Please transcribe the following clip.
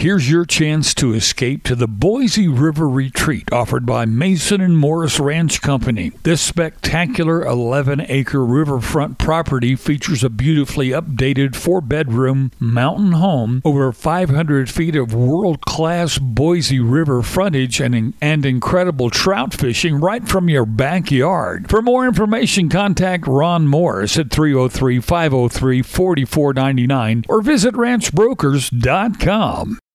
Here's your chance to escape to the Boise River Retreat offered by Mason and Morris Ranch Company. This spectacular 11-acre riverfront property features a beautifully updated 4-bedroom mountain home, over 500 feet of world-class Boise River frontage, and incredible trout fishing right from your backyard. For more information, contact Ron Morris at 303-503-4499 or visit ranchbrokers.com.